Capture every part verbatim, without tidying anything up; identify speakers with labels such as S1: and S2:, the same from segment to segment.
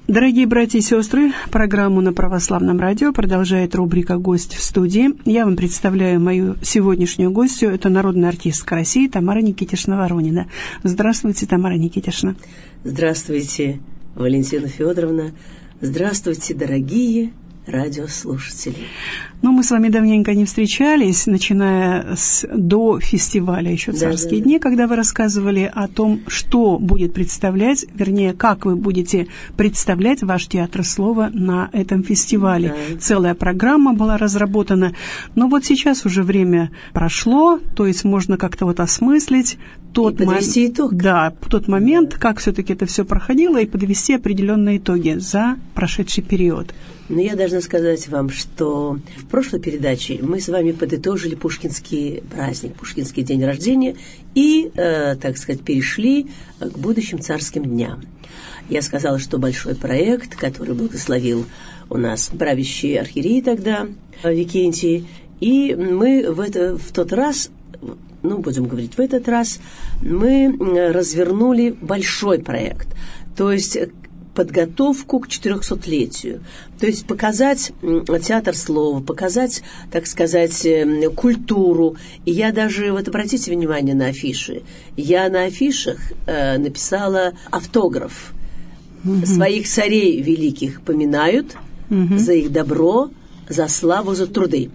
S1: Дорогие братья и сестры, программу на Православном радио продолжает рубрика «Гость в студии». Я вам представляю мою сегодняшнюю гостью. Это народная артистка России Тамара Никитишна Воронина. Здравствуйте, Тамара Никитишна.
S2: Здравствуйте, Валентина Федоровна. Здравствуйте, дорогие радиослушатели.
S1: Ну, мы с вами давненько не встречались, начиная с до фестиваля еще «Царские
S2: да, да,
S1: дни»,
S2: да.
S1: когда вы рассказывали о том, что будет представлять, вернее, как вы будете представлять ваш театр слова на этом фестивале. Да. Целая программа была разработана. Но вот сейчас уже время прошло, то есть можно как-то вот осмыслить тот,
S2: и подвести мо... итог.
S1: Да, тот момент, да. как все-таки это все проходило, и подвести определенные итоги за прошедший период.
S2: Но я должна сказать вам, что в прошлой передаче мы с вами подытожили пушкинский праздник, пушкинский день рождения и, э, так сказать, перешли к будущим царским дням. Я сказала, что большой проект, который благословил у нас правящий архиерей тогда, Викентий, и мы в, это, в тот раз, ну, будем говорить, в этот раз, мы развернули большой проект, то есть подготовку к четырехсотлетию. То есть показать театр слова, показать, так сказать, культуру. И я даже, вот обратите внимание на афиши, я на афишах э, написала автограф. Mm-hmm. Своих царей великих поминают mm-hmm. за их добро, за славу, за труды.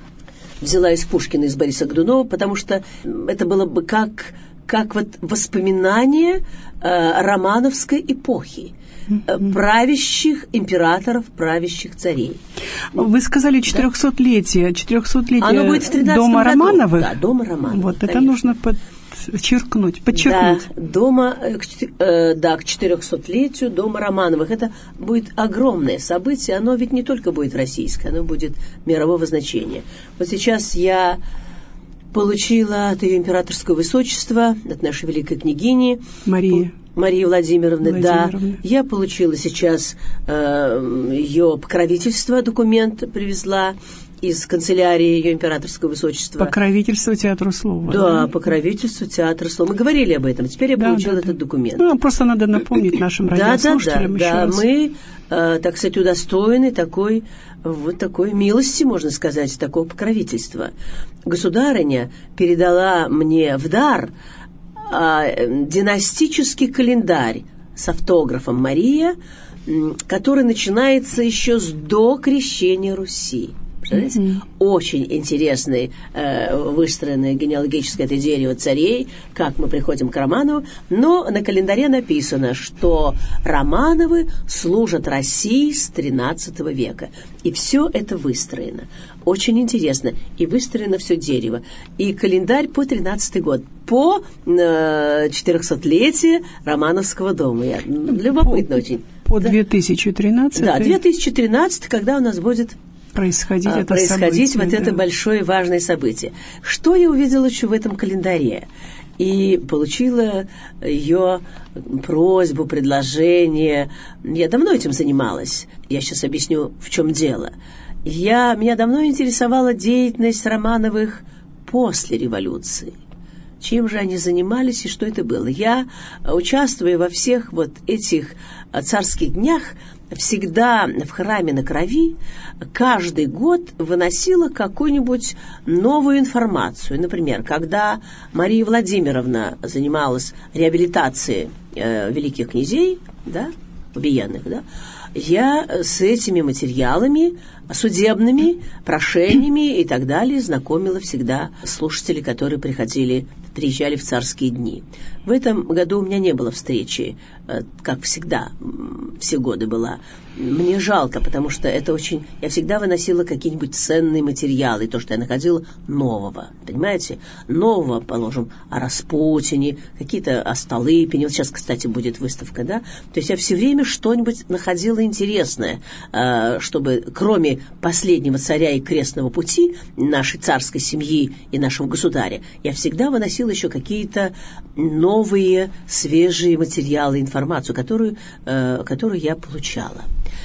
S2: Взяла из Пушкина, из Бориса Годунова, потому что это было бы как, как вот воспоминание э, романовской эпохи. Правящих императоров, правящих царей.
S1: Вы сказали четырехсотлетие. Четырехсотлетие
S2: Оно будет в тринадцатом
S1: дома
S2: году.
S1: Романовых?
S2: Да, дома Романовых.
S1: Вот,
S2: конечно.
S1: Это нужно подчеркнуть, подчеркнуть.
S2: Да, дома, э, да, к четырехсотлетию дома Романовых. Это будет огромное событие. Оно ведь не только будет российское, оно будет мирового значения. Вот сейчас я получила от ее императорского высочества, от нашей великой княгини
S1: Марии.
S2: Марии Владимировны,
S1: Владимировны.
S2: Да. Я получила сейчас э, ее покровительство, документ привезла из канцелярии ее императорского высочества.
S1: Покровительство театру слова.
S2: Да,
S1: да?
S2: покровительство театру слова. Мы говорили об этом, теперь я
S1: да,
S2: получила
S1: да,
S2: этот
S1: да.
S2: документ.
S1: Ну, просто надо напомнить нашим радиослушателям
S2: да,
S1: еще
S2: да,
S1: раз.
S2: Да, мы, э, так сказать, удостоены такой, вот такой милости, можно сказать, такого покровительства. Государыня передала мне в дар династический календарь с автографом Мария, который начинается еще с до крещения Руси. Mm-hmm. Очень интересный, э, выстроенное генеалогическое это дерево царей, как мы приходим к Романову, но на календаре написано, что Романовы служат России с тринадцатого века. И все это выстроено. Очень интересно. И выстроено все дерево. И календарь по тринадцатый год, по э, четырехсотлетию Романовского дома. Я, любопытно
S1: по,
S2: очень.
S1: По две тысячи тринадцатый?
S2: Да, две тысячи тринадцатый, когда у нас будет
S1: происходить, это
S2: происходить
S1: событие,
S2: вот
S1: да.
S2: это большое важное событие. Что я увидела еще в этом календаре? И получила ее просьбу, предложение. Я давно этим занималась. Я сейчас объясню, в чем дело. Я, меня давно интересовала деятельность Романовых после революции. Чем же они занимались и что это было? Я, участвуя во всех вот этих царских днях, всегда в храме на Крови каждый год выносила какую-нибудь новую информацию. Например, когда Мария Владимировна занималась реабилитацией э, великих князей, да, убиенных, да, я с этими материалами, судебными прошениями и так далее знакомила всегда слушателей, которые приходили, приезжали в царские дни. В этом году у меня не было встречи, как всегда, все годы была. Мне жалко, потому что это очень... Я всегда выносила какие-нибудь ценные материалы, то, что я находила нового, понимаете? Нового, положим, о Распутине, какие-то о Столыпине. Вот сейчас, кстати, будет выставка, да? То есть я все время что-нибудь находила интересное, чтобы, кроме последнего царя и крестного пути нашей царской семьи и нашего государя, я всегда выносила еще какие-то новые, свежие материалы, информацию, которую, которую я получала.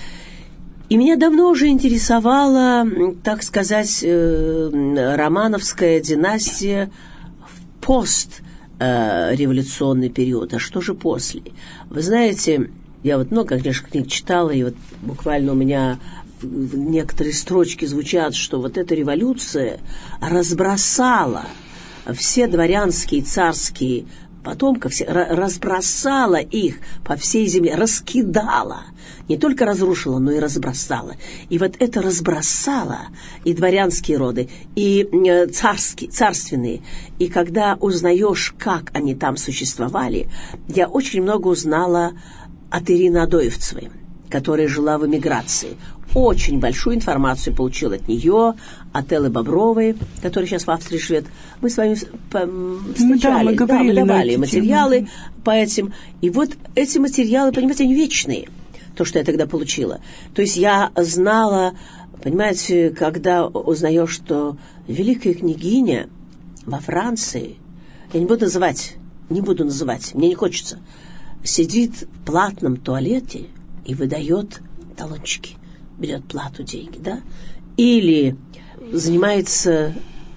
S2: И меня давно уже интересовала, так сказать, романовская династия в постреволюционный период. А что же после? Вы знаете, Я вот много, конечно, книг читала, и вот буквально у меня некоторые строчки звучат, что вот эта революция разбросала все дворянские, царские потомков, все, разбросала их по всей земле, раскидала. Не только разрушила, но и разбросала. И вот это разбросала и дворянские роды, и царские, царственные. И когда узнаешь, как они там существовали, я очень много узнала от Ирины Адоевцевой, которая жила в эмиграции. Очень большую информацию получила от нее, от Эллы Бобровой, которая сейчас в Австрии живет. Мы с вами встречались,
S1: да, мы,
S2: да, мы давали материалы
S1: темы.
S2: По этим. И вот эти материалы, понимаете, они вечные, то, что я тогда получила. То есть я знала, понимаете, когда узнаешь, что великая княгиня во Франции, я не буду называть, не буду называть, мне не хочется, сидит в платном туалете и выдает талончики, берет плату, деньги, да, или занимается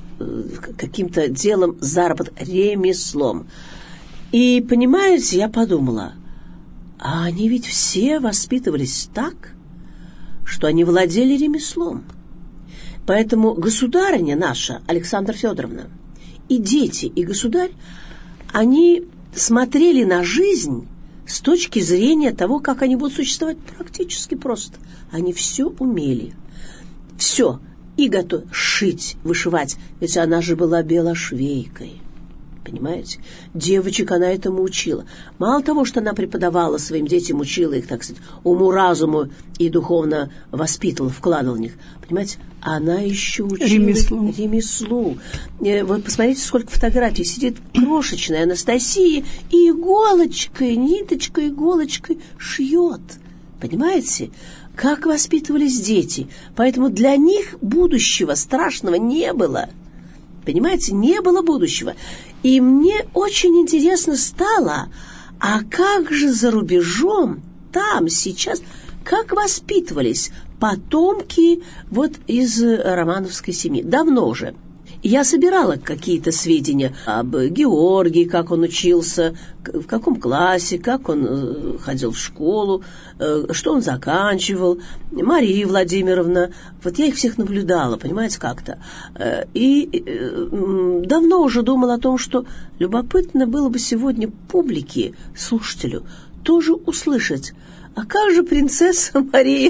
S2: каким-то делом, заработком, ремеслом. И, понимаете, я подумала, а они ведь все воспитывались так, что они владели ремеслом. Поэтому государыня наша, Александра Федоровна, и дети, и государь, они смотрели на жизнь с точки зрения того, как они будут существовать, практически просто. Они все умели. Все. И готов шить, вышивать. Ведь она же была белошвейкой. Понимаете? Девочек она этому учила. Мало того, что она преподавала своим детям, учила их, так сказать, уму-разуму и духовно воспитывала, вкладывала в них. Понимаете? Она еще учила
S1: ремеслу.
S2: ремеслу. Вы посмотрите, сколько фотографий. Сидит крошечная Анастасия и иголочкой, ниточкой, иголочкой шьет. Понимаете? Как воспитывались дети. Поэтому для них будущего страшного не было. Понимаете? Не было будущего. И мне очень интересно стало, а как же за рубежом, там, сейчас, как воспитывались потомки вот из романовской семьи? Давно же. Я собирала какие-то сведения об Георгии, как он учился, в каком классе, как он ходил в школу, что он заканчивал, Мария Владимировна. Вот я их всех наблюдала, понимаете, как-то. И давно уже думала о том, что любопытно было бы сегодня публике, слушателю, тоже услышать, а как же принцесса Мария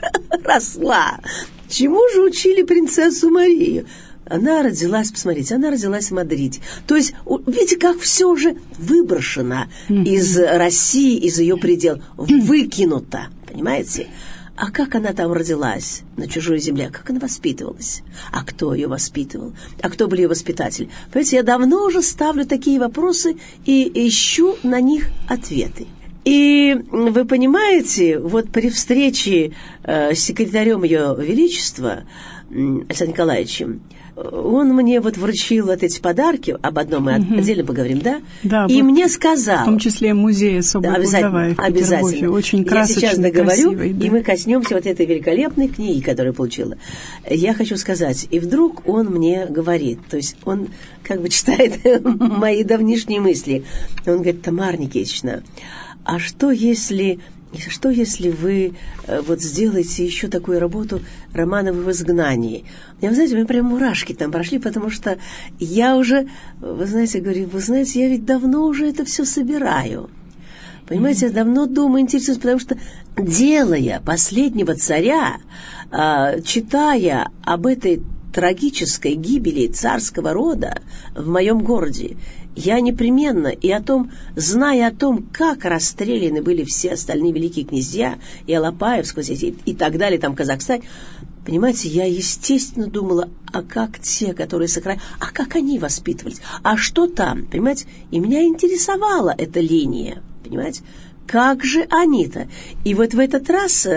S2: росла? Чему же учили принцессу Марию? Она родилась, посмотрите, она родилась в Мадриде. То есть, видите, как все уже выброшено mm-hmm. из России, из ее пределов, выкинуто, понимаете? А как она там родилась, на чужой земле, как она воспитывалась? А кто ее воспитывал? А кто были ее воспитатели? Понимаете, я давно уже ставлю такие вопросы и ищу на них ответы. И вы понимаете, вот при встрече э, с секретарем Ее Величества Александром Николаевичем, он мне вот вручил вот эти подарки, об одном мы угу. отдельно поговорим, да?
S1: Да.
S2: И
S1: вот
S2: мне сказал...
S1: В том числе музей особо
S2: да,
S1: Кузовая в Петербурге. Очень красочный,
S2: я сейчас договорю,
S1: красивый, да.
S2: И мы коснемся вот этой великолепной книги, которую я получила. Я хочу сказать, и вдруг он мне говорит, то есть он как бы читает мои давнишние мысли. Он говорит: Тамара Никитична, а что если... Что, если вы э, вот сделаете еще такую работу «Романовы в изгнании»? Я, вы знаете, у меня прям мурашки там прошли, потому что я уже, вы знаете, говорю, вы знаете, я ведь давно уже это все собираю. Понимаете, mm-hmm. я давно думаю, интересуюсь, потому что, делая «Последнего царя», э, читая об этой трагической гибели царского рода в моем городе, я непременно, и о том, зная о том, как расстреляны были все остальные великие князья, и Алапаев, и, и так далее, там Казахстан, понимаете, я, естественно, думала, а как те, которые сохранили, а как они воспитывались, а что там, понимаете, и меня интересовала эта линия, понимаете, как же они-то. И вот в этот раз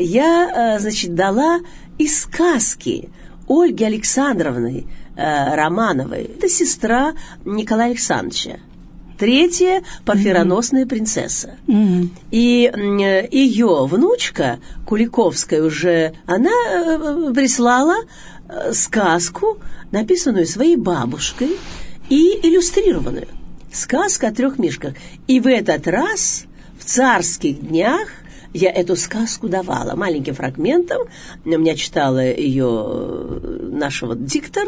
S2: я, значит, дала из сказки Ольги Александровны э, Романовой. Это сестра Николая Александровича. Третья парфироносная mm-hmm. принцесса. Mm-hmm. И э, ее внучка, Куликовская уже, она э, прислала э, сказку, написанную своей бабушкой и иллюстрированную. Сказка о трех мишках. И в этот раз в царских днях я эту сказку давала маленьким фрагментом. У меня читала ее наш вот диктор,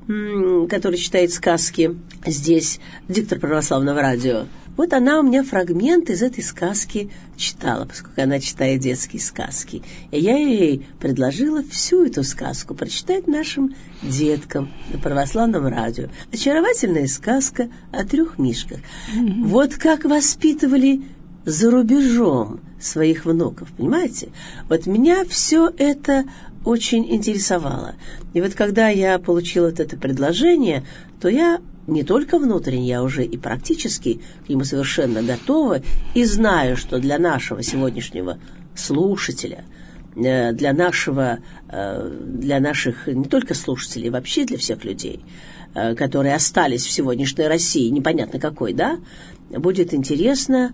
S2: который читает сказки здесь, диктор православного радио. Вот она у меня фрагмент из этой сказки читала, поскольку она читает детские сказки. И я ей предложила всю эту сказку прочитать нашим деткам на православном радио. Очаровательная сказка о трех мишках. Mm-hmm. Вот как воспитывали за рубежом своих внуков, понимаете? Вот меня все это очень интересовало. И вот когда я получила вот это предложение, то я не только внутренне, я уже и практически к нему совершенно готова и знаю, что для нашего сегодняшнего слушателя, для нашего, для наших не только слушателей, вообще для всех людей, которые остались в сегодняшней России, непонятно какой, да, будет интересно,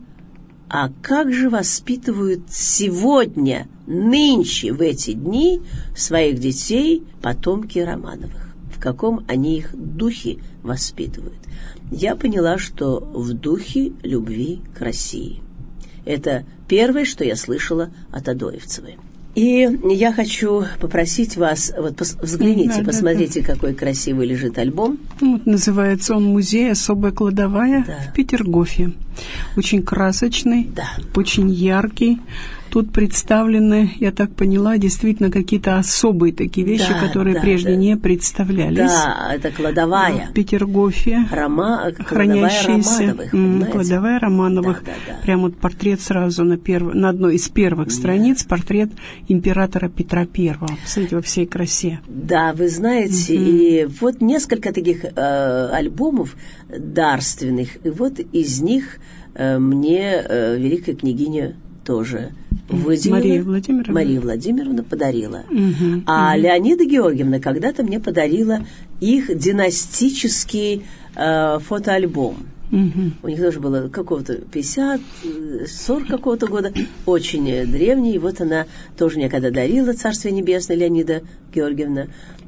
S2: а как же воспитывают сегодня, нынче, в эти дни своих детей потомки Романовых? В каком они их духе воспитывают? Я поняла, что в духе любви к России. Это первое, что я слышала от Адоевцевой. И я хочу попросить вас, вот пос- взгляните, да, посмотрите, да, да. какой красивый лежит альбом.
S1: Вот называется он «Музей. Особая кладовая»,
S2: да.
S1: в Петергофе. Очень красочный,
S2: да.
S1: очень яркий. Тут представлены, я так поняла, действительно какие-то особые такие вещи, да, которые да, прежде да. не представлялись.
S2: Да, это кладовая.
S1: В Петергофе.
S2: Рома...
S1: Хранящаяся.
S2: Романовых,
S1: кладовая Романовых.
S2: Да, да, да.
S1: Прямо вот портрет сразу на, перв... на одной из первых да. страниц, портрет императора Петра Первого. Посмотрите, во всей красе.
S2: Да, вы знаете, угу. и вот несколько таких э, альбомов дарственных, и вот из них э, мне э, великая княгиня тоже выделила.
S1: Мария Владимировна.
S2: Мария Владимировна подарила.
S1: Угу,
S2: а
S1: угу.
S2: Леонида Георгиевна когда-то мне подарила их династический э, фотоальбом.
S1: Угу.
S2: У них тоже было какого-то пятьдесят, сорок какого-то года, очень древний. И вот она тоже мне когда дарила, Царствие Небесное, Леонида Георгиевна,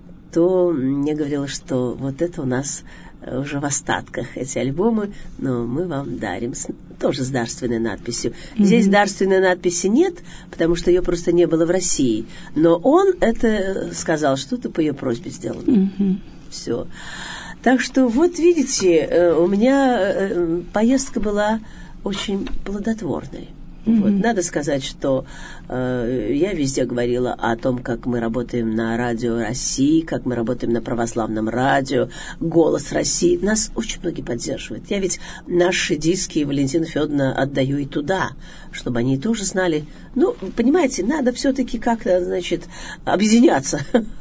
S2: то мне говорила, что вот это у нас уже в остатках эти альбомы, но мы вам дарим, с, тоже с дарственной надписью. Mm-hmm. Здесь дарственной надписи нет, потому что ее просто не было в России. Но он это сказал, что это по ее просьбе сделано.
S1: Mm-hmm.
S2: Все. Так что вот видите, у меня поездка была очень плодотворной. Mm-hmm. Вот. Надо сказать, что э, я везде говорила о том, как мы работаем на радио России, как мы работаем на православном радио, «Голос России». Нас очень многие поддерживают. Я ведь наши диски Валентина Федоровна отдаю и туда, чтобы они тоже знали. Ну, понимаете, надо все-таки как-то, значит, объединяться.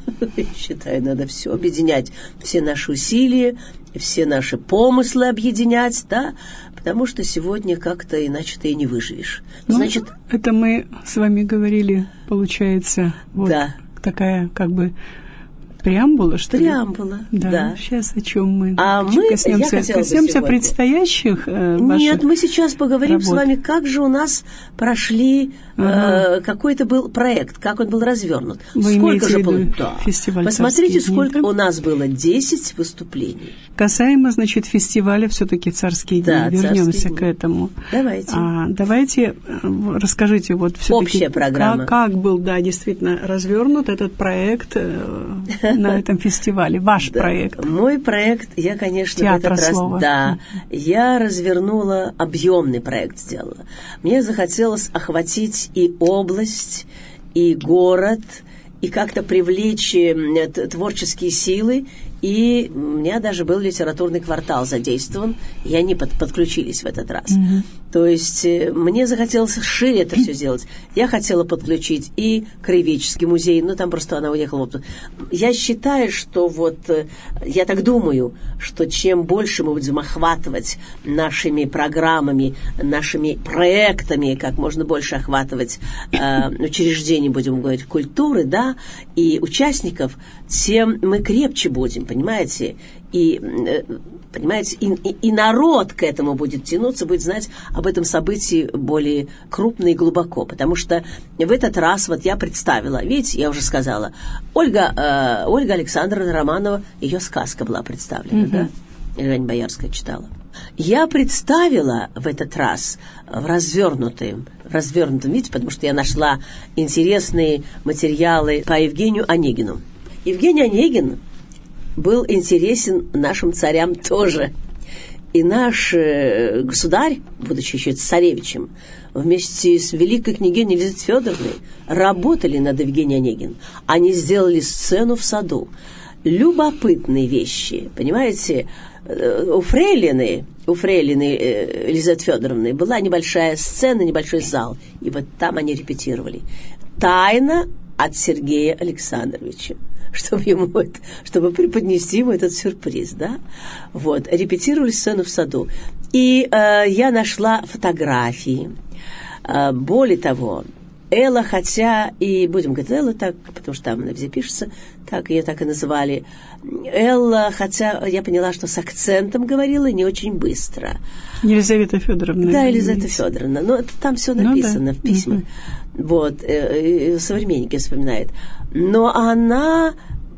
S2: Я считаю, надо все объединять, все наши усилия, все наши помыслы объединять, да, потому что сегодня как-то иначе ты и не выживешь.
S1: Ну,
S2: значит,
S1: это мы с вами говорили, получается, вот
S2: да.
S1: такая как бы преамбула, что ли?
S2: Преамбула, да.
S1: да. Сейчас о чем мы
S2: а мы
S1: коснемся, коснемся предстоящих э, ваших
S2: Нет, мы сейчас поговорим
S1: работ.
S2: с вами, как же у нас прошли, ага. э, какой-то был проект, как он был развернут.
S1: Вы
S2: сколько же было?
S1: Да. Фестиваль
S2: Посмотрите, сколько
S1: дни, да?
S2: у нас было десять выступлений.
S1: Касаемо, значит, фестиваля все-таки «Царские
S2: да,
S1: дни». Вернемся
S2: дни.
S1: к этому.
S2: Давайте.
S1: А, давайте расскажите вот все-таки,
S2: общая программа.
S1: Как, как был, да, действительно развернут этот проект э, на этом фестивале, ваш
S2: да.
S1: проект.
S2: Мой проект, я, конечно,
S1: Театр
S2: в этот
S1: слова.
S2: раз, да, я развернула, объемный проект сделала. Мне захотелось охватить и область, и город, и как-то привлечь творческие силы. И у меня даже был литературный квартал задействован, и они под, подключились в этот раз. Mm-hmm. То есть мне захотелось шире это все сделать. Я хотела подключить и Краеведческий музей, но там просто она уехала. Я считаю, что вот, я так думаю, что чем больше мы будем охватывать нашими программами, нашими проектами, как можно больше охватывать э, учреждений, будем говорить, культуры, да, и участников, тем мы крепче будем, понимаете, и, понимаете, и, и, и народ к этому будет тянуться, будет знать об этом событии более крупно и глубоко, потому что в этот раз вот я представила, видите, я уже сказала, Ольга, э, Ольга Александровна Романова, ее сказка была представлена, mm-hmm. да? Женя Боярская читала. Я представила в этот раз в развернутом, в развернутом виде, потому что я нашла интересные материалы по Евгению Онегину. Евгений Онегин был интересен нашим царям тоже. И наш э, государь, будучи еще царевичем, вместе с великой княгиней Елизаветой Федоровной работали над Евгением Онегиным. Они сделали сцену в саду. Любопытные вещи, понимаете? У фрейлины, у фрейлины э, Елизаветы Федоровны была небольшая сцена, небольшой зал. И вот там они репетировали. Тайна от Сергея Александровича. Чтобы ему это, чтобы преподнести ему этот сюрприз, да? Вот, репетировали сцену в саду. И э, я нашла фотографии. Э, более того, Элла, хотя и, будем говорить, Элла так, потому что там она везде пишется, так ее так и называли. Элла, хотя я поняла, что с акцентом говорила не очень быстро.
S1: Елизавета Федоровна.
S2: Да, Елизавета Федоровна. Но это там все написано, ну, да, в письмах. Угу. Вот, э, э, современники вспоминают. Но она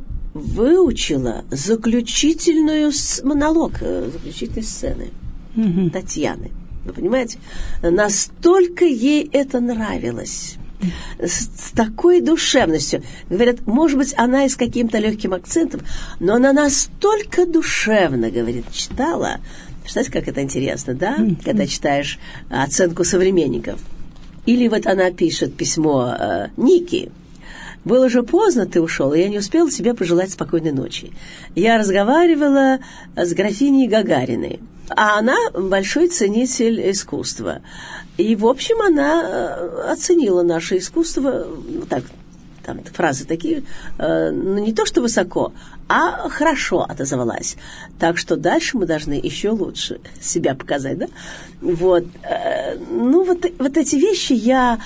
S2: выучила заключительную монолог, заключительной сцены угу. Татьяны. Вы понимаете? Настолько ей это нравилось. С, с такой душевностью. Говорят, может быть, она и с каким-то легким акцентом, но она настолько душевно, говорит, читала. Знаете, как это интересно, да? Mm-hmm. Когда читаешь оценку современников. Или вот она пишет письмо э, Нике. Было уже поздно, ты ушел, и я не успела тебе пожелать спокойной ночи. Я разговаривала с графиней Гагариной, а она большой ценитель искусства. И, в общем, она оценила наше искусство, ну, так, там фразы такие, э, ну, не то что высоко, а хорошо отозвалась. Так что дальше мы должны еще лучше себя показать, да? Вот. Э, ну, вот, вот эти вещи я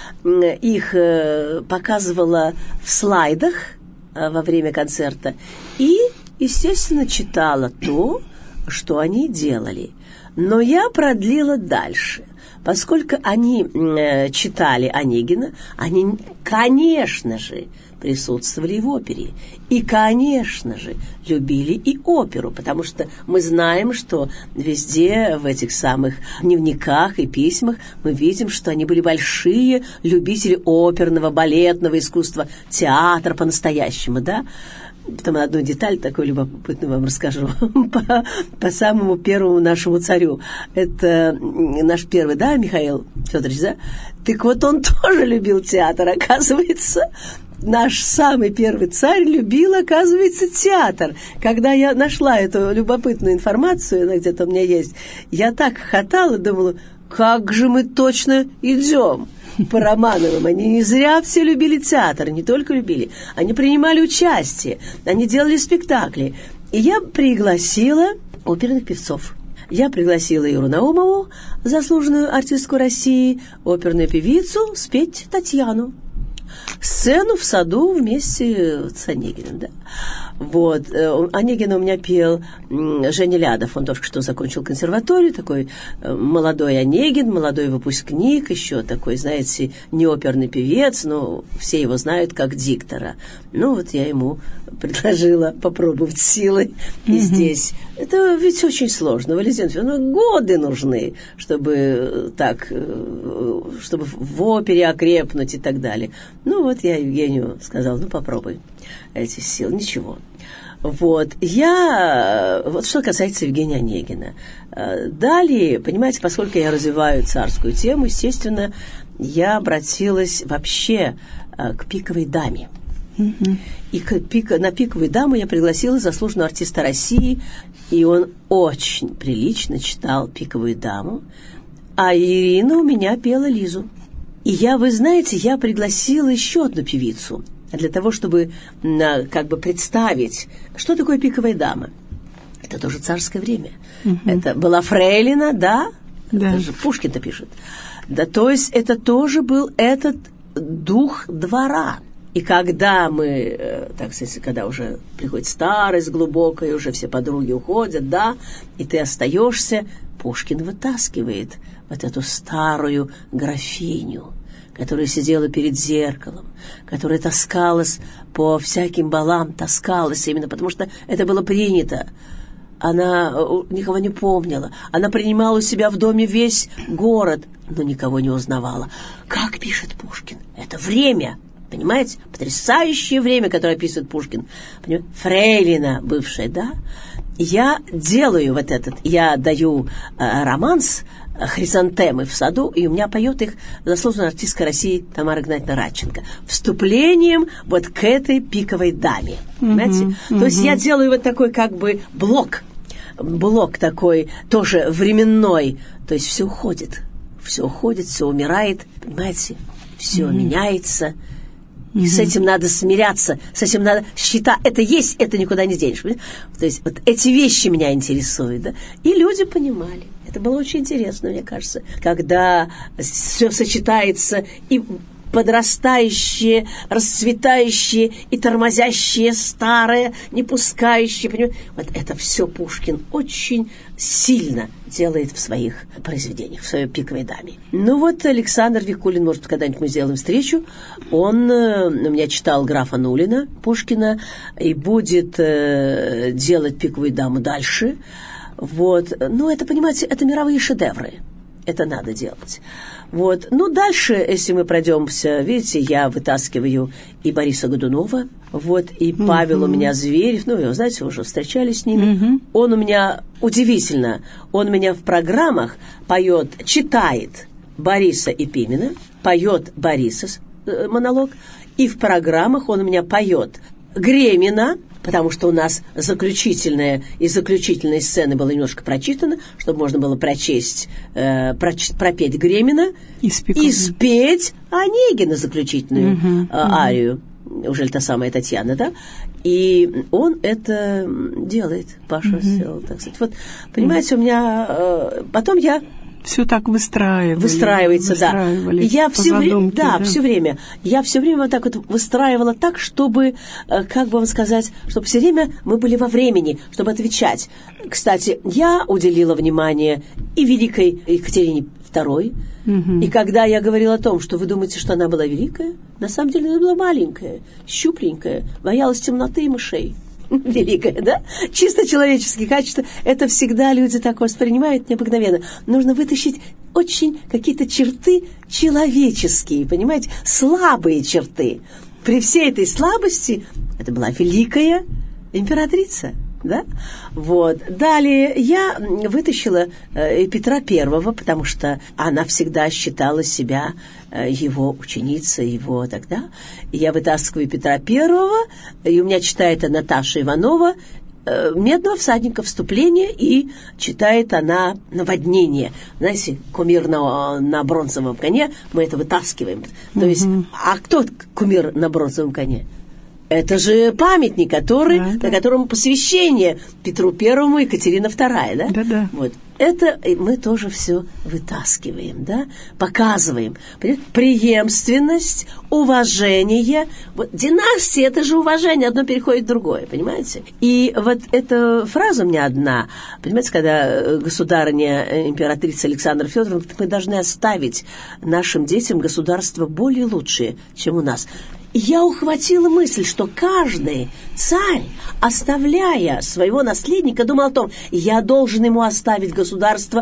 S2: их э, показывала в слайдах э, во время концерта и, естественно, читала то, что они делали. Но я продлила дальше. Поскольку они э, читали Онегина, они, конечно же, присутствовали в опере. И, конечно же, любили и оперу, потому что мы знаем, что везде в этих самых дневниках и письмах мы видим, что они были большие любители оперного, балетного искусства, театра по-настоящему, да? Потом одну деталь такую любопытную вам расскажу по, по самому первому нашему царю. Это наш первый, да, Михаил Федорович, да? Так вот он тоже любил театр, оказывается. Наш самый первый царь любил, оказывается, театр. Когда я нашла эту любопытную информацию, она где-то у меня есть, я так хохотала, думала, как же мы точно идем по Романовым. Они не зря все любили театр, не только любили, они принимали участие, они делали спектакли. И я пригласила оперных певцов. Я пригласила Иру Наумову, заслуженную артистку России, оперную певицу, спеть Татьяну. Сцену в саду вместе с Онегиным, да. Вот. Онегин у меня пел Женя Лядов, он только что закончил консерваторию, такой молодой Онегин, молодой выпускник, еще такой, знаете, не оперный певец, но все его знают как диктора. Ну, вот я ему предложила попробовать силы и mm-hmm. здесь. Это ведь очень сложно, Валентина Федоровна, ну, годы нужны, чтобы так, чтобы в опере окрепнуть и так далее. Ну, вот я Евгению сказала, ну, попробуй эти силы, ничего. Вот, я, вот что касается Евгения Онегина. Далее, понимаете, поскольку я развиваю царскую тему, естественно, я обратилась вообще к «Пиковой даме». Mm-hmm. И к, пик, на «Пиковую даму» я пригласила заслуженного артиста России, и он очень прилично читал «Пиковую даму», а Ирина у меня пела Лизу. И я, вы знаете, я пригласила еще одну певицу, для того, чтобы как бы представить, что такое «Пиковая дама». Это тоже царское время. Угу. Это была фрейлина, да? Да. Это же Пушкин-то пишет. Да, то есть это тоже был этот дух двора. И когда мы, так сказать, когда уже приходит старость глубокая, уже все подруги уходят, да, и ты остаешься, Пушкин вытаскивает вот эту старую графиню, которая сидела перед зеркалом, которая таскалась по всяким балам, таскалась именно потому, что это было принято. она никого не помнила. Она принимала у себя в доме весь город, но никого не узнавала. Как пишет Пушкин? Это время, понимаете? Потрясающее время, которое описывает Пушкин. Понимаете? Фрейлина бывшая, да? Я делаю вот этот, я даю э, романс «Хризантемы в саду», и у меня поет их заслуженная артистка России Тамара Игнатьевна Радченко. Вступлением вот к этой пиковой даме. Mm-hmm, понимаете? Mm-hmm. То есть я делаю вот такой как бы блок, блок такой тоже временной. То есть все уходит, все уходит, все умирает, понимаете? Все mm-hmm. меняется. И mm-hmm. с этим надо смиряться, с этим надо считать. Это есть, это никуда не денешь. То есть вот эти вещи меня интересуют. Да? И люди понимали. Это было очень интересно, мне кажется, когда все сочетается и подрастающее, расцветающее, и тормозящее старое, не пускающее. Понимаете? Вот это все Пушкин очень сильно делает в своих произведениях, в своей «Пиковой даме». Ну вот Александр Викулин, может, когда-нибудь мы сделаем встречу, он у меня читал графа Нулина, Пушкина, и будет э, делать «Пиковую даму» дальше. Вот. Ну, это, понимаете, это мировые шедевры. Это надо делать. Вот. Ну, дальше, если мы пройдемся, видите, я вытаскиваю и Бориса Годунова, вот, и mm-hmm. Павел у меня Зверев, ну, вы знаете, вы уже встречались с ними. Mm-hmm. Он у меня, удивительно, он у меня в программах поет, читает Бориса и Пимена, поет Бориса э, монолог, и в программах он у меня поет Гремина, потому что у нас заключительная из заключительной сцены было немножко прочитано, чтобы можно было прочесть, э, проч, пропеть Гремина и спеть Онегина заключительную uh-huh, э, арию. Uh-huh. Уже та самая Татьяна, да? И он это делает, Паша uh-huh. сделал, так сказать. Вот, понимаете, uh-huh. у меня... Э, потом я...
S1: Все так выстраивали.
S2: Выстраивается, да. Я все время, да, да, все время. Я все время вот так вот выстраивала так, чтобы, как бы вам сказать, чтобы все время мы были во времени, чтобы отвечать. Кстати, я уделила внимание и великой Екатерине Второй. Угу. И когда я говорила о том, что вы думаете, что она была великая, на самом деле она была маленькая, щупленькая, боялась темноты и мышей. Великое, да? Чисто человеческие качества. Это всегда люди так воспринимают необыкновенно. Нужно вытащить очень какие-то черты человеческие, понимаете? Слабые черты. При всей этой слабости это была великая императрица. Да? Вот. Далее я вытащила э, Петра Первого, потому что она всегда считала себя э, его ученицей, его тогда. Я вытаскиваю Петра Первого, и у меня читает Наташа Иванова э, «Медного всадника», вступление, и читает она «Наводнение». Знаете, кумир на, на бронзовом коне, мы это вытаскиваем. То есть, а кто кумир на бронзовом коне? Это же памятник, который, да, да. на котором посвящение Петру Первому и Екатерина Вторая, да?
S1: Да, да.
S2: Вот. Это мы тоже все вытаскиваем, да? Показываем. Преемственность, уважение. Вот династия – это же уважение, одно переходит в другое, понимаете? И вот эта фраза у меня одна, понимаете, когда государыня, императрица Александра Федоровна, мы должны оставить нашим детям государство более лучшее, чем у нас. Я ухватила мысль, что каждый царь, оставляя своего наследника, думал о том, я должен ему оставить государство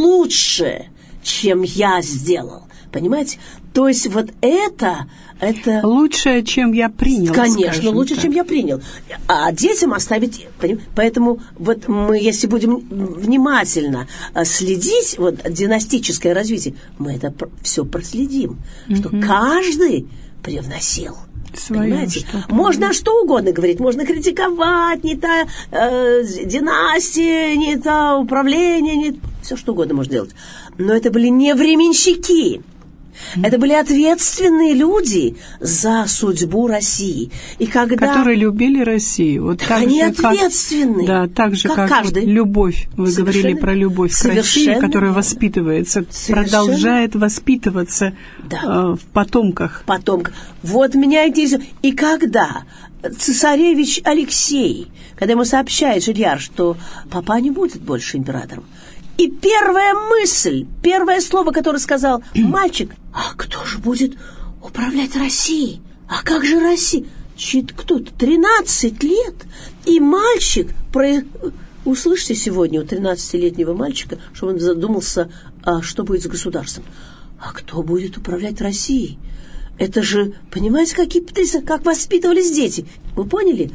S2: лучше, чем я сделал. Понимаете? То есть вот это... это...
S1: Лучшее, чем я принял.
S2: Конечно, лучше, так. чем я принял. А детям оставить... Поэтому вот мы, если будем внимательно следить, вот династическое развитие, мы это все проследим. Mm-hmm. Что каждый... привносил.
S1: Своё,
S2: понимаете?
S1: Что-то.
S2: Можно что угодно говорить, можно критиковать, не та э, династия, не та управление, не... все что угодно можно делать. Но это были не временщики. Это были ответственные люди за судьбу России. И когда...
S1: Которые любили Россию. Вот так
S2: Они
S1: же,
S2: ответственные.
S1: Как, да, так же,
S2: как,
S1: как
S2: каждый.
S1: Вот любовь. Вы Совершенно... говорили про любовь к России, которая воспитывается, Совершенно... продолжает воспитываться да. э, в потомках.
S2: В потомках. Вот меня интересует. И когда цесаревич Алексей, когда ему сообщает Жильяр, что папа не будет больше императором, и первая мысль, первое слово, которое сказал мальчик, а кто же будет управлять Россией? А как же Россия? Чит кто-то, тринадцать лет, и мальчик, про... услышьте сегодня у тринадцатилетнего мальчика, что он задумался, а что будет с государством. А кто будет управлять Россией? Это же, понимаете, какие потрясения, как воспитывались дети. Вы поняли?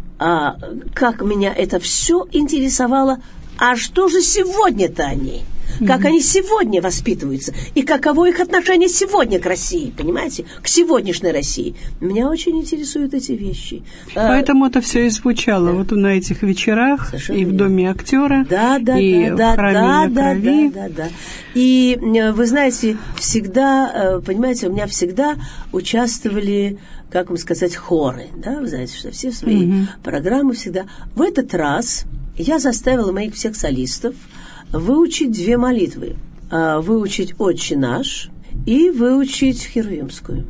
S2: А как меня это все интересовало. А что же сегодня-то они? Как mm-hmm. они сегодня воспитываются? И каково их отношение сегодня к России? Понимаете? К сегодняшней России. Меня очень интересуют эти вещи.
S1: Поэтому а, это все и звучало да. вот на этих вечерах. Совершенно и в Доме актера,
S2: да, да,
S1: и
S2: да,
S1: в храме
S2: да,
S1: на
S2: да,
S1: крови.
S2: Да, да, да. И вы знаете, всегда, понимаете, у меня всегда участвовали, как вам сказать, хоры. Да? Вы знаете, что все свои mm-hmm. программы всегда. В этот раз я заставила моих всех солистов выучить две молитвы. Выучить «Отче наш» и выучить Херувимскую.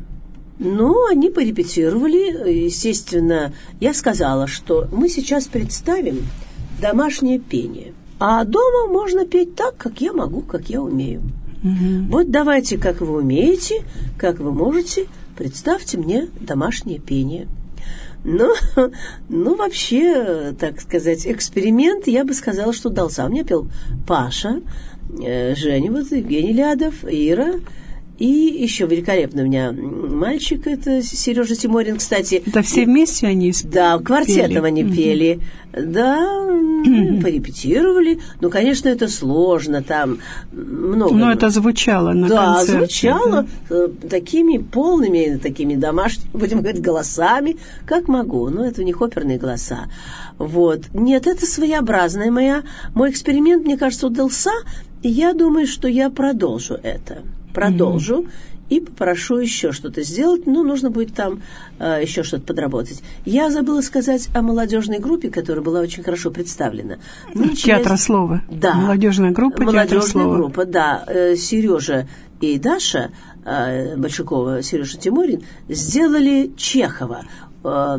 S2: Ну, они порепетировали. Естественно, я сказала, что мы сейчас представим домашнее пение. А дома можно петь так, как я могу, как я умею. Угу. Вот давайте, как вы умеете, как вы можете, представьте мне домашнее пение. Ну, ну, вообще, так сказать, эксперимент, я бы сказала, что удался. У меня пел Паша, э, Женя, вот, Евгений Лядов, Ира, и еще великолепный у меня мальчик, это Сережа Тиморин, кстати.
S1: Это все вместе они пели?
S2: Да, квартетом они mm-hmm. пели. Да, mm-hmm. порепетировали. Ну, конечно, это сложно, там много.
S1: Но это звучало на
S2: да,
S1: концерте.
S2: Да, звучало mm-hmm. такими полными, такими домашними, будем говорить, голосами, как могу. Но это у них оперные голоса. Вот. Нет, это своеобразная моя. Мой эксперимент, мне кажется, удался, и я думаю, что я продолжу это. Продолжу mm-hmm. и попрошу еще что-то сделать, но нужно будет там э, еще что-то подработать. Я забыла сказать о молодежной группе, которая была очень хорошо представлена.
S1: Мы Театра через... слова.
S2: Да.
S1: Молодежная группа
S2: Молодежная
S1: Театра слова.
S2: группа, да. Э, Сережа и Даша э, Большакова, Сережа Тиморин сделали Чехова. Э,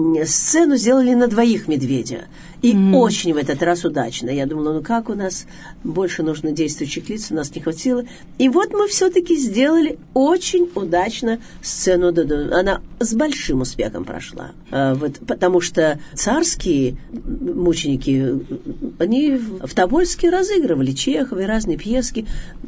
S2: сцену сделали на двоих медведя. И mm-hmm. очень в этот раз удачно. Я думала, ну как у нас больше нужно действующих лиц, у нас не хватило. И вот мы все-таки сделали очень удачно сцену. Она с большим успехом прошла. А, вот, потому что царские мученики, они в Тобольске разыгрывали Чехова и разные пьески.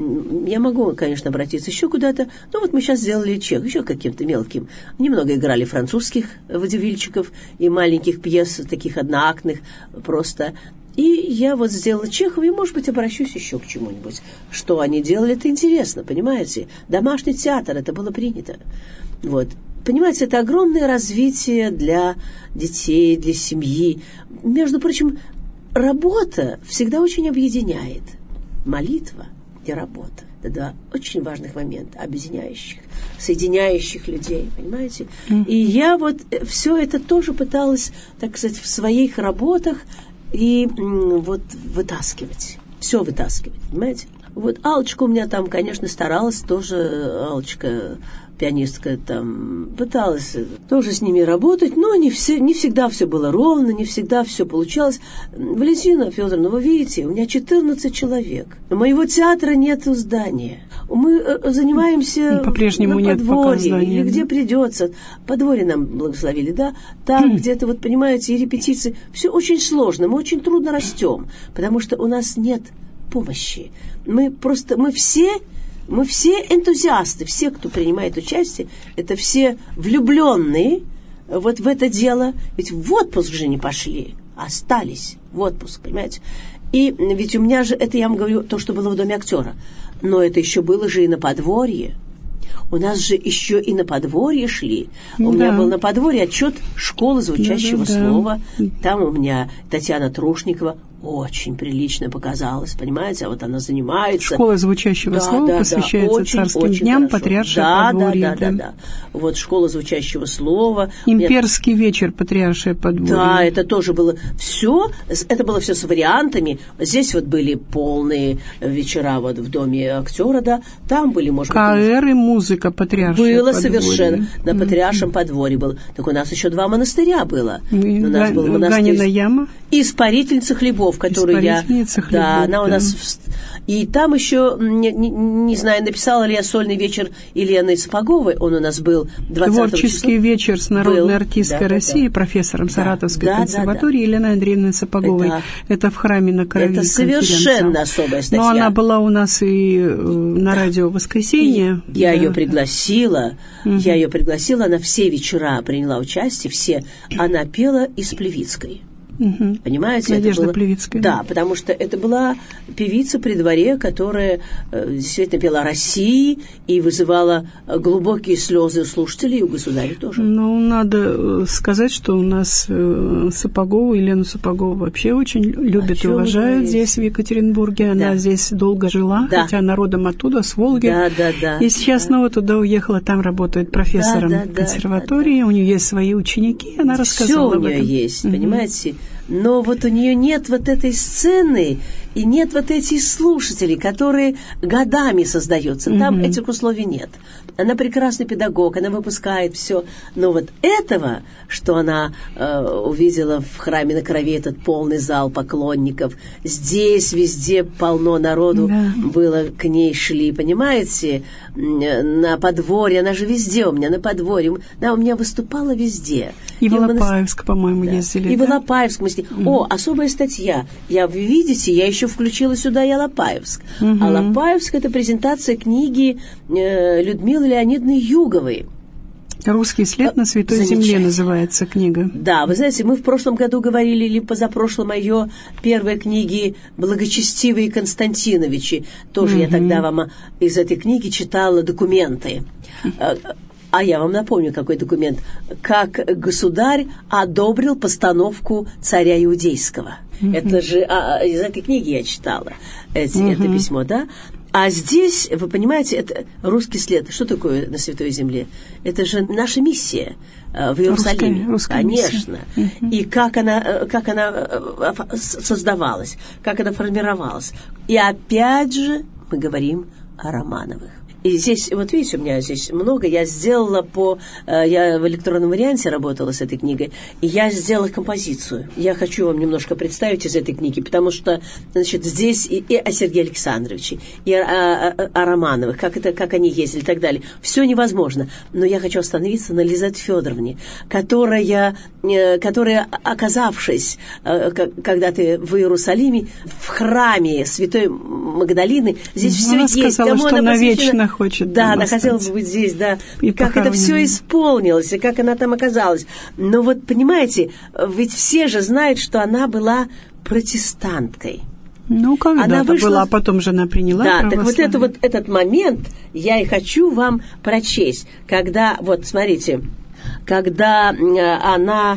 S2: Я могу, конечно, обратиться еще куда-то. Но вот мы сейчас сделали Чех, еще каким-то мелким. Немного играли французских водевильчиков и маленьких пьес, таких одноактных, просто. И я вот сделала Чехова, и, может быть, обращусь еще к чему-нибудь. Что они делали, это интересно, понимаете? Домашний театр, это было принято. Вот. Понимаете, это огромное развитие для детей, для семьи. Между прочим, работа всегда очень объединяет. Молитва и работа. Это два очень важных момента, объединяющих, соединяющих людей, понимаете? Mm-hmm. И я вот все это тоже пыталась, так сказать, в своих работах и м, вот вытаскивать, все вытаскивать, понимаете? Вот Аллочка у меня там, конечно, старалась тоже, Аллочка, пианистка, там, пыталась тоже с ними работать, но не, все, не всегда все было ровно, не всегда все получалось. Валентина Федоровна, вы видите, у меня четырнадцать человек. У моего театра нет здания. Мы занимаемся
S1: по-прежнему
S2: на подворье,
S1: нет
S2: или где придется. Подворье нам благословили, да? Там где-то, вот понимаете, и репетиции. Все очень сложно, мы очень трудно растем, потому что у нас нет помощи. Мы просто, мы все... Мы все энтузиасты, все, кто принимает участие, это все влюбленные вот в это дело. Ведь в отпуск же не пошли, остались в отпуск, понимаете? И ведь у меня же, это я вам говорю, то, что было в Доме актера, но это еще было же и на подворье. У нас же еще и на подворье шли. У да. меня был на подворье отчет школы звучащего да, да, слова. Да. Там у меня Татьяна Трушникова очень прилично показалась, понимаете, а вот она занимается...
S1: Школа звучащего
S2: да,
S1: слова
S2: да,
S1: посвящается
S2: да, очень,
S1: царским
S2: очень
S1: дням,
S2: хорошо.
S1: патриаршее
S2: да,
S1: подворье.
S2: Да, да, да, да. Вот школа звучащего слова.
S1: Имперский Мне... вечер, патриаршее подворье.
S2: Да, это тоже было все, это было все с вариантами. Здесь вот были полные вечера вот в Доме актера, да, там были, может быть...
S1: КР и музыка, патриаршее
S2: Было
S1: подворье.
S2: Совершенно, на патриаршем mm-hmm. подворье было. Так у нас еще два монастыря было. У нас был монастырь
S1: Ганина яма.
S2: Испарительница хлебов. Хлебников, которую я...
S1: Хлебник,
S2: да, она у
S1: да.
S2: нас... И там еще, не, не, не знаю, написала ли я сольный вечер Елены Сапоговой, он у нас был двадцатого
S1: Творческий
S2: числа.
S1: вечер с народной
S2: был.
S1: артисткой
S2: да,
S1: России,
S2: да,
S1: профессором
S2: да.
S1: Саратовской
S2: да,
S1: консерватории
S2: да, да.
S1: Еленой Андреевной Сапоговой.
S2: Это,
S1: Это в храме на Крови.
S2: Это совершенно особая статья.
S1: Но она была у нас и на радио «Воскресенье».
S2: И я
S1: да.
S2: ее пригласила, угу. я ее пригласила, она все вечера приняла участие, все. Она пела из Плевицкой.
S1: Угу.
S2: Понимаете?
S1: Надежда
S2: это было...
S1: Плевицкая.
S2: Да, да, потому что это была певица при дворе, которая э, действительно пела о России и вызывала глубокие слезы у слушателей, и у государя тоже.
S1: Ну, надо сказать, что у нас э, Сапогову, Елену Сапогову вообще очень любят и уважают здесь, в Екатеринбурге. Она да. здесь долго жила, да. хотя народом оттуда, с Волги.
S2: Да, да, да.
S1: И сейчас
S2: да.
S1: снова туда уехала, там работает профессором да, да, консерватории. Да, да. У нее есть свои ученики, она рассказала
S2: Всё
S1: об этом.
S2: у нее есть, понимаете? Но вот у нее нет вот этой сцены и нет вот этих слушателей, которые годами создаются. Там mm-hmm. этих условий нет. Она прекрасный педагог, она выпускает все. Но вот этого, что она э, увидела в храме на Крови, этот полный зал поклонников, здесь везде полно народу yeah. было, к ней шли, понимаете, на подворье, она же везде у меня, на подворье, она у меня выступала везде.
S1: И в Алапаевск, мы... по-моему,
S2: да.
S1: ездили.
S2: И
S1: да?
S2: в Алапаевск мы ездили. Mm-hmm. О, особая статья. Я, вы видите, я еще включила сюда и Алапаевск. Mm-hmm. Алапаевск – это презентация книги э, Людмилы Леонидовны Юговой.
S1: «Русский след на Святой Земле» называется книга.
S2: Да, вы знаете, мы в прошлом году говорили, или позапрошлом, о ее первой книге «Благочестивые Константиновичи». Тоже mm-hmm. я тогда вам из этой книги читала документы. А я вам напомню, какой документ. Как государь одобрил постановку царя Иудейского. Mm-hmm. Это же а, из этой книги я читала эти, mm-hmm. это письмо, да? А здесь, вы понимаете, это русский след. Что такое на Святой Земле? Это же наша миссия в Иерусалиме.
S1: Русская, русская
S2: Конечно.
S1: Uh-huh.
S2: И как она, как она создавалась, как она формировалась. И опять же мы говорим о Романовых. И здесь, вот видите, у меня здесь много. Я сделала по... Я в электронном варианте работала с этой книгой, и я сделала композицию. Я хочу вам немножко представить из этой книги, потому что, значит, здесь и, и о Сергее Александровиче, и о, о, о Романовых, как, это, как они ездили и так далее. Все невозможно. Но я хочу остановиться на Лизавете Федоровне, которая, которая, оказавшись когда-то в Иерусалиме, в храме Святой Магдалины, здесь все
S1: она
S2: есть.
S1: Сказала,
S2: Кому
S1: что
S2: она
S1: навечно хочет.
S2: Да, она хотела бы быть здесь, да.
S1: И
S2: как похоронена. Это все исполнилось, и как она там оказалась. Но вот, понимаете, ведь все же знают, что она была протестанткой.
S1: Ну, когда-то
S2: она вышла...
S1: была, а потом же она приняла
S2: Да,
S1: православие.
S2: так вот, это, вот этот момент я и хочу вам прочесть. Когда, вот, смотрите, когда она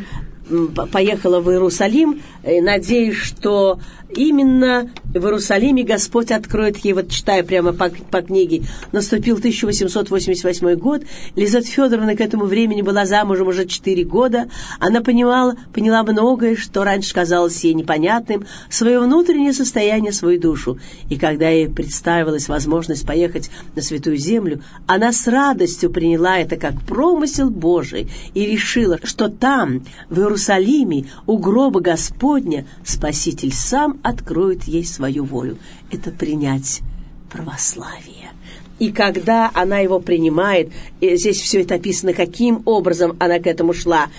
S2: поехала в Иерусалим, надеюсь, что именно в Иерусалиме Господь откроет ей, вот читаю прямо по, по книге, наступил тысяча восемьсот восемьдесят восьмой год, Лизавета Федоровна к этому времени была замужем уже четыре года, она понимала, поняла многое, что раньше казалось ей непонятным, свое внутреннее состояние, свою душу. И когда ей представилась возможность поехать на Святую Землю, она с радостью приняла это как промысел Божий и решила, что там, в Иерусалиме, у гроба Господня, Спаситель сам откроет ей свою волю. Это принять православие. И когда она его принимает, здесь все это описано, каким образом она к этому шла,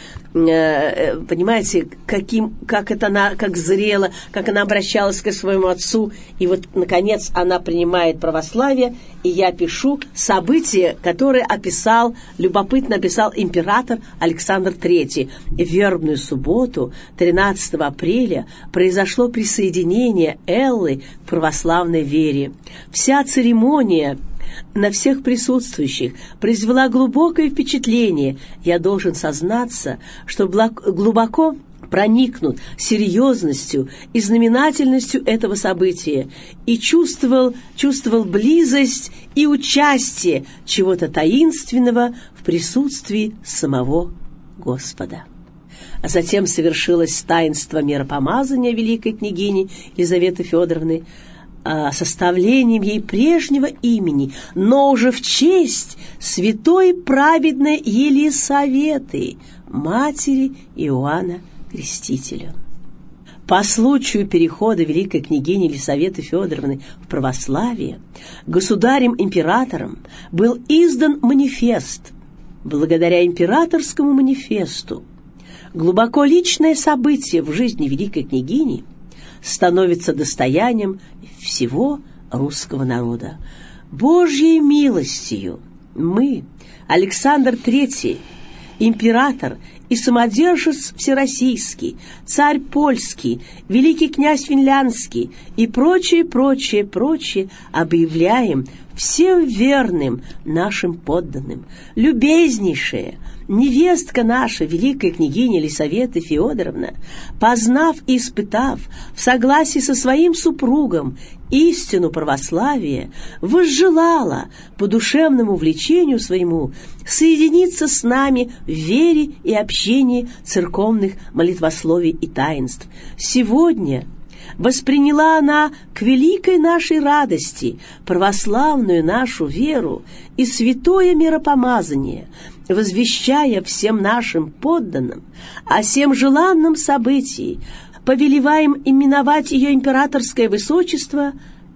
S2: понимаете, каким, как это она, как зрела, как она обращалась к своему отцу, и вот, наконец, она принимает православие, и я пишу события, которые описал, любопытно описал император Александр Третий. В вербную субботу, тринадцатого апреля, произошло присоединение Эллы к православной вере. Вся церемония на всех присутствующих произвела глубокое впечатление. Я должен сознаться, что глубоко проникнут серьезностью и знаменательностью этого события и чувствовал, чувствовал близость и участие чего-то таинственного в присутствии самого Господа. А затем совершилось таинство миропомазания великой княгини Елизаветы Федоровны, составлением ей прежнего имени, но уже в честь святой праведной Елисаветы, матери Иоанна Крестителя. По случаю перехода великой княгини Елисаветы Федоровны в православие государем-императором был издан манифест. Благодаря императорскому манифесту глубоко личное событие в жизни великой княгини становится достоянием всего русского народа. Божьей милостью мы, Александр Третий, император и самодержец всероссийский, царь польский, великий князь финляндский и прочее, прочее, прочее, объявляем всем верным нашим подданным, любезнейшая невестка наша, великая княгиня Елисавета Феодоровна, познав и испытав в согласии со своим супругом истину православия, возжелала по душевному влечению своему соединиться с нами в вере и общении церковных молитвословий и таинств. Сегодня восприняла она к великой нашей радости православную нашу веру и святое миропомазание, возвещая всем нашим подданным о сем желанном событии, повелеваем именовать ее императорское высочество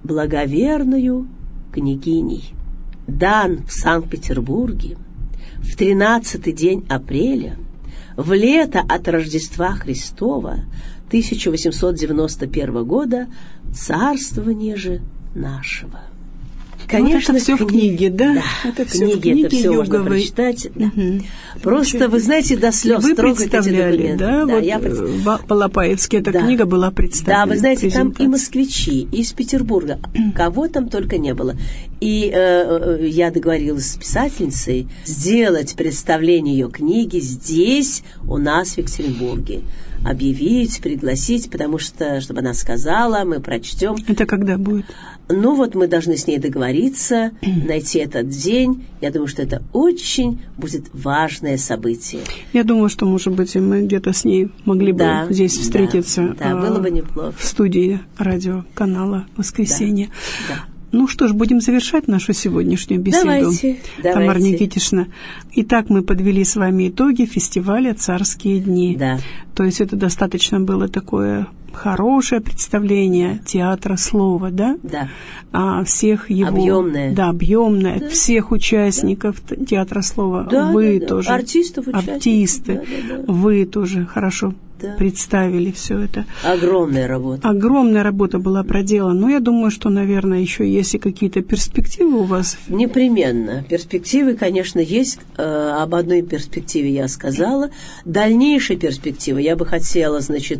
S2: благоверную княгиней. Дан в Санкт-Петербурге в тринадцатый день апреля, в лето от Рождества Христова тысяча восемьсот девяносто первого года, царствования же нашего.
S1: Конечно, вот это все в книге, да?
S2: Да,
S1: это
S2: все книге, в книге, это все Юговой. Можно прочитать. Да. Угу. Просто, вы знаете, до слез
S1: вы
S2: трогать эти документы.
S1: Да,
S2: да,
S1: вот
S2: я пред...
S1: по-лапаевски эта да. книга была представлена.
S2: Да, вы знаете, там и москвичи, и из Петербурга, кого там только не было. И э, я договорилась с писательницей сделать представление ее книги здесь, у нас в Екатеринбурге. Объявить, пригласить, потому что, чтобы она сказала, мы прочтем.
S1: Это когда будет?
S2: Ну вот мы должны с ней договориться, найти этот день. Я думаю, что это очень будет важное событие.
S1: Я думаю, что, может быть, мы где-то с ней могли да, бы здесь встретиться.
S2: Да, да, было бы неплохо.
S1: В студии радиоканала «Воскресенье».
S2: Да, да.
S1: Ну что ж, будем завершать нашу сегодняшнюю беседу.
S2: Давайте,
S1: Тамара
S2: давайте.
S1: Никитична. Итак, мы подвели с вами итоги фестиваля «Царские дни».
S2: Да.
S1: То есть это достаточно было такое хорошее представление театра слова, да?
S2: Да.
S1: А всех его...
S2: Объемное.
S1: Да, объемное.
S2: Да.
S1: Всех участников да. театра слова.
S2: Да,
S1: вы
S2: да,
S1: тоже.
S2: Да. Артистов, участников.
S1: Артисты.
S2: Да, да, да.
S1: Вы тоже хорошо
S2: да.
S1: представили все это.
S2: Огромная работа.
S1: Огромная работа была проделана. Но я думаю, что, наверное, еще есть и какие-то перспективы у вас.
S2: Непременно. Перспективы, конечно, есть. Об одной перспективе я сказала. Дальнейшие перспективы я бы хотела, значит,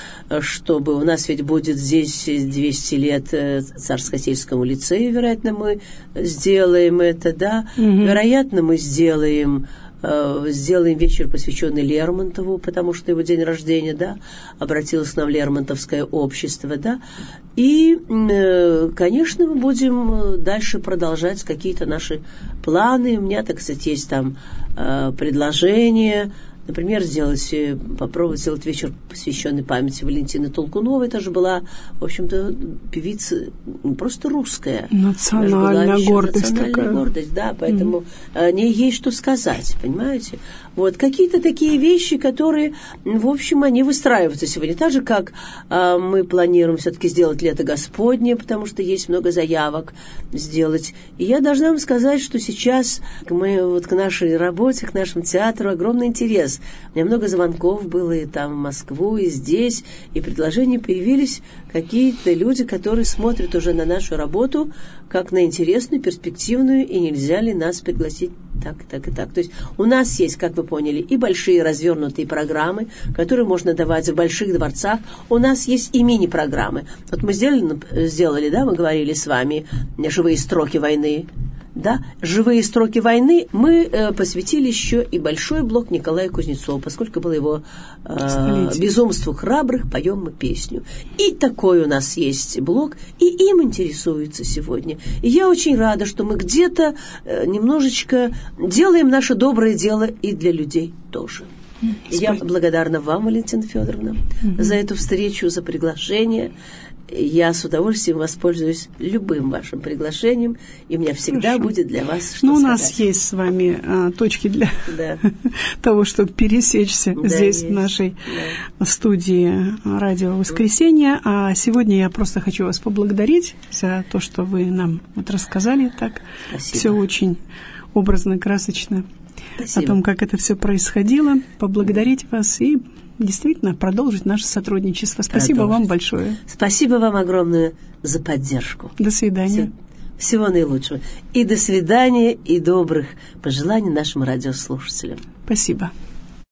S2: чтобы у нас ведь будет здесь двести лет Царско-сельскому лицею, вероятно, мы сделаем это, да. Угу. Вероятно, мы сделаем... сделаем вечер, посвященный Лермонтову, потому что его день рождения, да, обратилось к нам Лермонтовское общество, да, и, конечно, мы будем дальше продолжать какие-то наши планы. У меня, так сказать, есть там предложения, например, сделать, попробовать сделать вечер, посвященный памяти Валентины Толкуновой. Это же была, в общем-то, певица не просто русская.
S1: Национальная гордость
S2: национальная
S1: такая.
S2: гордость, да, поэтому mm-hmm. о ней есть что сказать, понимаете? Вот, какие-то такие вещи, которые, в общем, они выстраиваются сегодня. Так же, как э, мы планируем все-таки сделать лето Господне, потому что есть много заявок сделать. И я должна вам сказать, что сейчас мы, вот, к нашей работе, к нашему театру огромный интерес. У меня много звонков было и там в Москву, и здесь, и предложения появились какие-то люди, которые смотрят уже на нашу работу как на интересную, перспективную, и нельзя ли нас пригласить так, так и так. То есть у нас есть, как вы поняли, и большие развернутые программы, которые можно давать в больших дворцах. У нас есть и мини-программы. Вот мы сделали, сделали, да, мы говорили с вами «Живые строки войны». Да, «Живые строки войны» мы э, посвятили еще и большой блок Николаю Кузнецову, поскольку было его э, «Безумству храбрых поем мы песню». И такой у нас есть блок, и им интересуется сегодня. И я очень рада, что мы где-то э, немножечко делаем наше доброе дело и для людей тоже. Я благодарна вам, Валентина Федоровна, mm-hmm. за эту встречу, за приглашение. я с удовольствием воспользуюсь любым вашим приглашением, и у меня всегда
S1: Хорошо.
S2: будет для вас что
S1: Ну, у
S2: сказать.
S1: нас есть с вами а, точки для
S2: да.
S1: того, чтобы пересечься
S2: да,
S1: здесь,
S2: есть.
S1: в нашей
S2: да.
S1: студии «Радио Воскресенье». А сегодня я просто хочу вас поблагодарить за то, что вы нам вот рассказали так.
S2: Спасибо.
S1: Все очень образно, красочно.
S2: Спасибо.
S1: О том, как это все происходило. Поблагодарить вас и действительно продолжить наше сотрудничество. Спасибо
S2: Продолжить.
S1: вам большое.
S2: Спасибо вам огромное за поддержку.
S1: До свидания.
S2: Всего, всего наилучшего. И до свидания, и добрых пожеланий нашим радиослушателям.
S1: Спасибо.